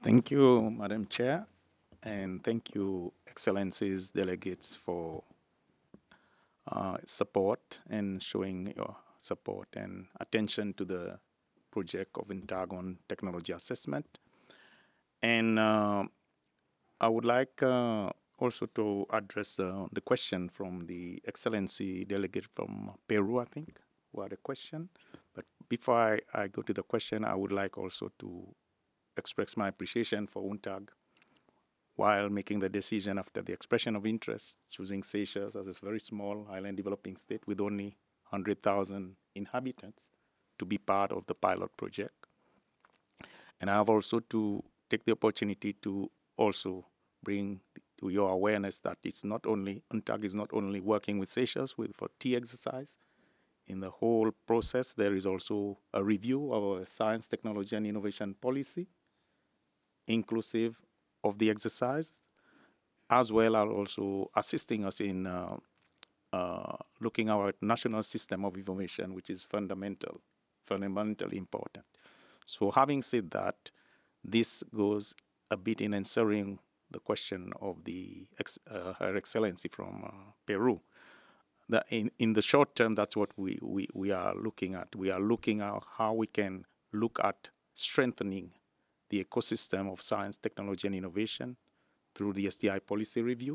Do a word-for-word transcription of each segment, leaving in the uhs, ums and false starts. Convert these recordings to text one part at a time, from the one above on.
Thank you, Madam Chair, and thank you, Excellencies, delegates, for uh, support and showing your support and attention to the project of Intagon Technology Assessment. And uh, I would like uh, also to address uh, the question from the Excellency delegate from Peru, I think, who had a question. But before I, I go to the question, I would like also to express my appreciation for UNTAG while making the decision after the expression of interest, choosing Seychelles as a very small island developing state with only one hundred thousand inhabitants to be part of the pilot project. And I have also to take the opportunity to also bring to your awareness that it's not only, UNTAG is not only working with Seychelles with, for tea exercise. In the whole process, there is also a review of our science, technology, and innovation policy, inclusive of the exercise, as well as also assisting us in uh, uh, looking at our national system of information, which is fundamental, fundamentally important. So having said that, this goes a bit in answering the question of the ex, uh, Her Excellency from uh, Peru. That in, in the short term, that's what we, we, we are looking at. We are looking at how we can look at strengthening the ecosystem of science, technology, and innovation through the S D I policy review.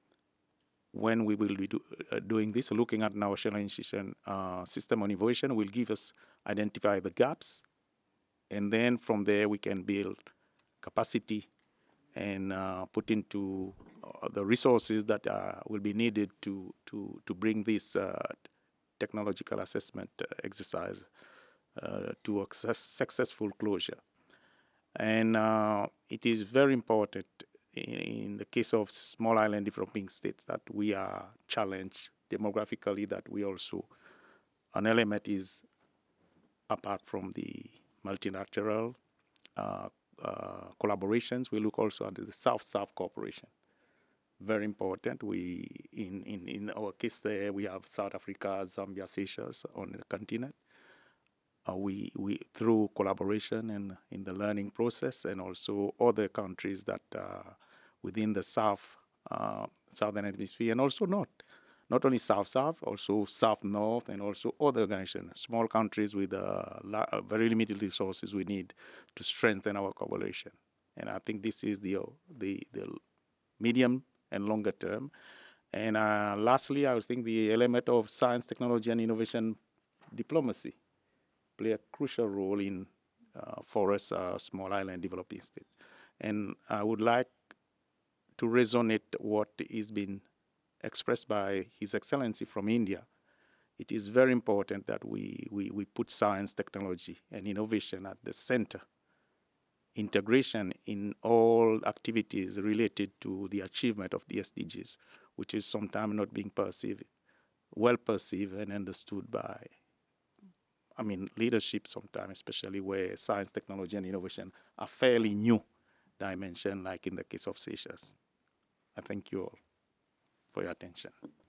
When we will be do, uh, doing this, looking at national institution uh, system on innovation will give us identify the gaps, and then from there we can build capacity and uh, put into uh, the resources that uh, will be needed to to to bring this uh, technological assessment uh, exercise uh, to a successful closure. And uh, it is very important in, in the case of small island developing states that we are challenged demographically, that we also, an element is apart from the multilateral uh, uh, collaborations, we look also at the South-South cooperation. Very important. We, in, in, in our case there, we have South Africa, Zambia, Seychelles on the continent. Uh, we, we through collaboration and in the learning process, and also other countries that are within the south uh, southern hemisphere, and also not not only south south, also south north, and also other organizations, small countries with uh, la- uh, very limited resources we need to strengthen our collaboration. And I think this is the uh, the the medium and longer term. And uh, lastly, I would think the element of science, technology, and innovation diplomacy play a crucial role in uh, for us, uh, small island developing state. And I would like to resonate what is being expressed by His Excellency from India. It is very important that we, we, we put science, technology, and innovation at the center. Integration in all activities related to the achievement of the S D Gs, which is sometimes not being perceived, well perceived and understood by I mean, leadership sometimes, especially where science, technology, and innovation are fairly new dimension, like in the case of Seychelles. I thank you all for your attention.